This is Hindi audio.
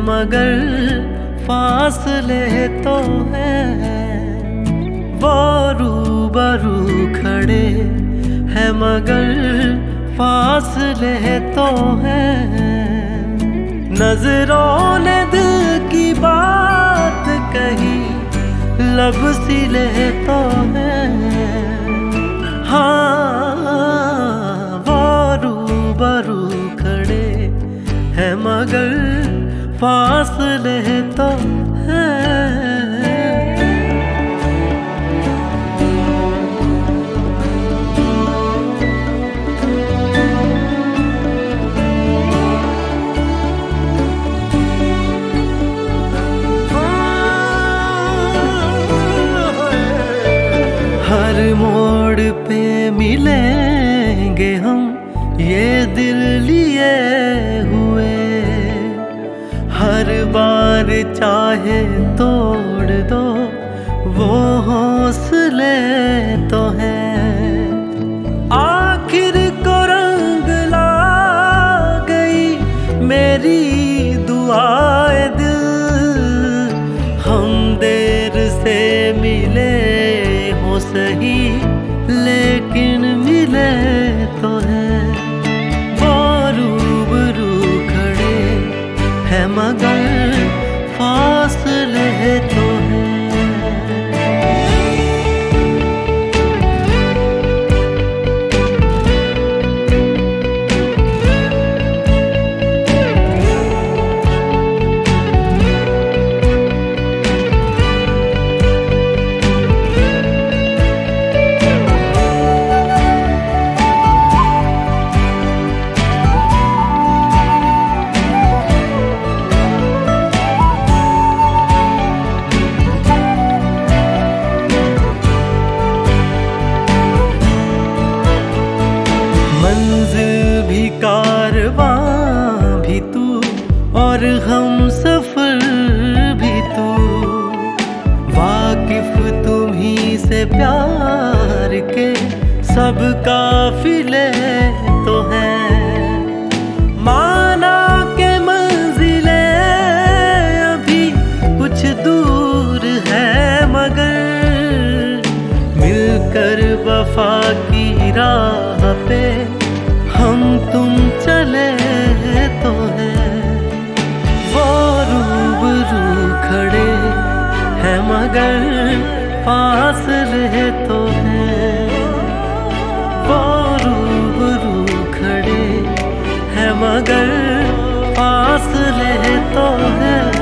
मगर फासले तो हैं। वो रूबरू खड़े हैं मगर फासले तो हैं। नजरों ने दिल की बात कही, लब सिले तो हैं। हाँ, वो रूबरू खड़े हैं मगर फासले तो हैं। हर मोड़ पे मिलेंगे हम, ये दिल लिए हुए। हर बार चाहे तोड़ दो, वो हौसले तो हैं। आखिर को रंग ला गई मेरी दुआए दिल। हम देर से मिले हो सही, लेकिन मिले तो हैं। वो रूबरू खड़े हैं मगर फासले तो हैं। मंजिल भी कारवां भी तू, और हम सफर भी तू। वाकिफ तुम्ही से प्यार के सब काफिले तो हैं। माना के मंजिले अभी कुछ दूर है मगर मिलकर वफा की राह पे हम तुम चले तो हैं। वो रूबरू खड़े हैं मगर फासले तो हैं। वो रूबरू खड़े हैं मगर फासले तो हैं।